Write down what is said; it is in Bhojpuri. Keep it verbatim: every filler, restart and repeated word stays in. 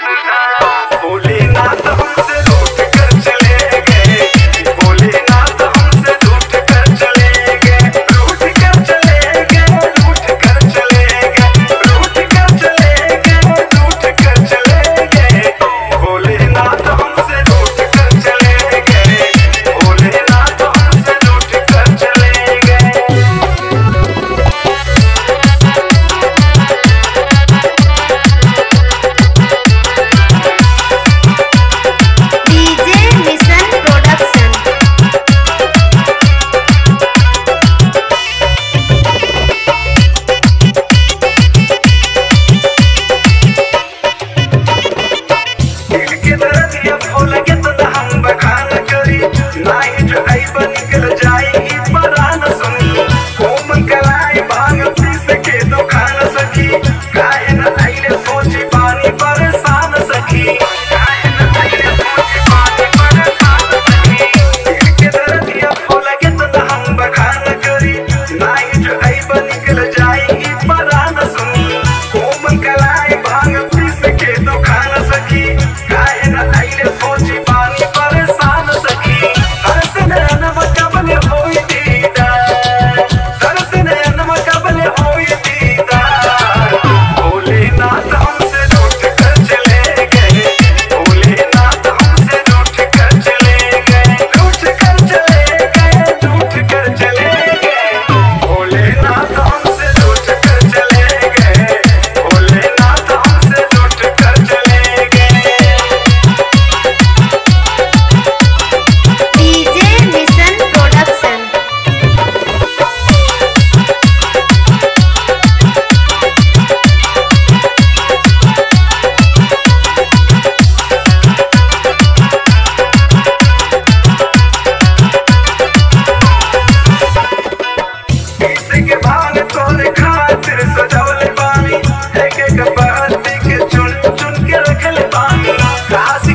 भोलेनाथ हमसे रूठ कर चले गए, भोलेनाथ हमसे रूठ कर चले गए, रूठ कर चले गए, रूठ कर चले गए, रूठ कर चले गए, रूठ कर चले गए। भोलेनाथ हमसे रूठ कर चले गए, भोलेनाथ हमसे रूठ कर चले गए। DJ mission production. दिल के दर्दिया भोला के तो हम बखान करी, नाही जो आइबा निकल जाएगी परान सुनी। कोमन कलाई भांग पीस के दुकान सखी, काहे न आइले सोची पानी परेशान सखी, काहे न आइले सोची पानी परेशान सखी। दिल के दर्दिया भोला के तो हम बखान करी, नाही जो आइबा निकल जाएगी परान सुनी। कोमन कलाई भांग पीस के दुकान सखी, काहे न आइले सोची पानी परेशान सखी। तरस नैन मकबले होई दीदार, तरस नैन मकबले होई दीदार। भोलेनाथ हमसे रूठ कर चले गए, भोलेनाथ हमसे रूठ कर चले गए, रूठ कर चले गए, रूठ कर चले गए। भोलेनाथ हमसे रूठ कर चले गए, भोलेनाथ हमसे रूठ कर चले गए। DJ mission production. पीसे के भांग तोरे खातिर सजौले बानी, एक एक पत्ती के चुन चुन के रखले बानी। काशी